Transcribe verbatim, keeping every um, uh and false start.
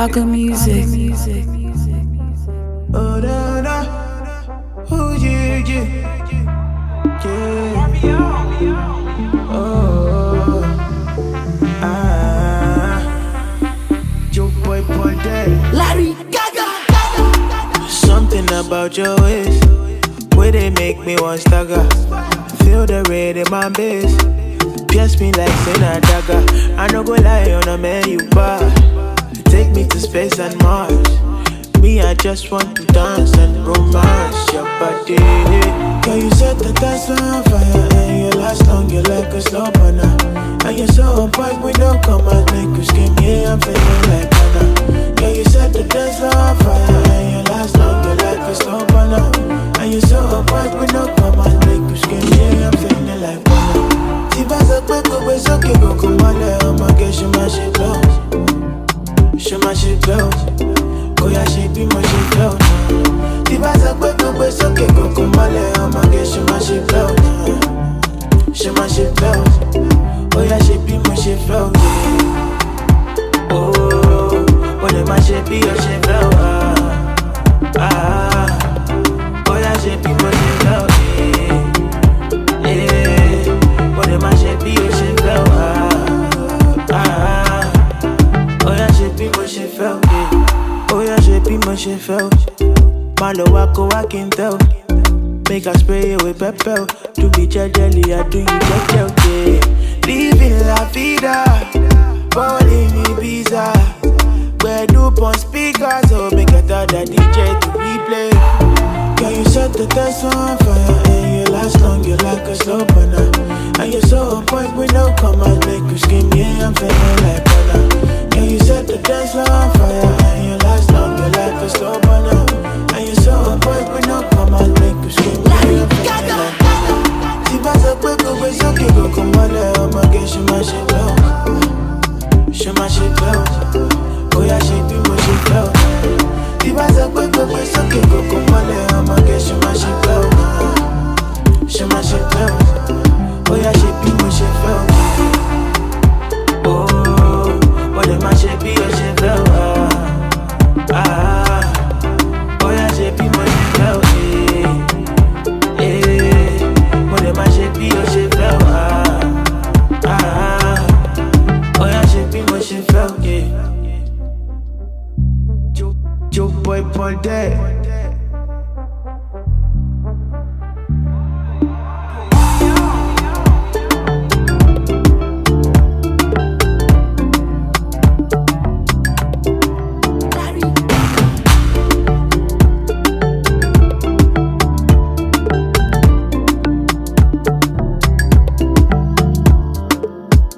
Aga music. Oh, da, da. Oh, yeah, yeah. Yeah. Oh, ah. Your boy, boy, daddy. Larry Gaga. Something about your ways, where they make me want stagger. Feel the rain in my base, pierce me like Sena dagger. I no go lie on a man you bar. Take me to space and Mars. Me, I just want to dance and romance your body. Girl, you set the dance on fire and you last long, you like a slow burner. And you're so on point, we don't come and make you scream. Yeah, I'm feeling like Anna. Girl, you set the dance on fire and you last long, you like a slow burner. And you're so on point, we don't come and make you scream. Yeah, I'm feeling like Anna. Si vas a quick, go be so que go come on there. Oh my God, she my shit close. She my shit close. Oh yeah, she be my shit close. Si vas a quick, go be so que go come on there. Oh my God, she my shit close. She my shit close. Oh yeah, she be my shit close. Oh, when it my shit be your shit close. Ah, oh yeah, she be my shit close. My shit be your shit felt, ah, ah. Oh yeah, shit be my shit felt, yeah. Oh yeah, shit be my shit felt. My low wako I can tell. Make I spray you with pepper. To be jelly, I do you just yeah. Living la vida, balling Ibiza. Where do on speakers, so make I tell the D J to replay. Girl, you set the dance on fire and you last long, you like a slow burner. And you're so on point, we don't come and make you scream. Yeah, I'm feeling like Anna. Girl, you set the dance on fire and you last long, you like a slow burner. And you're so on point, we don't come and make you scream. Yeah, I'm feeling like Anna. Si vas a quick, go be so que go come on there. Oh my God, she my shit close. She my shit close. Oh yeah, she be my shit close. Si vas a quick, go be so que go come on there. Oh my God, she my shit close. She my shit close. Oh yeah, she be my shit felt. Oh, but if my shit be your shit felt. Ah, oh yeah, she be my shit felt. Yeah, yeah. But if my shit be your shit felt. Ah, oh yeah, she be my shit felt. Yeah. Joe, Joe boy, boy, dad.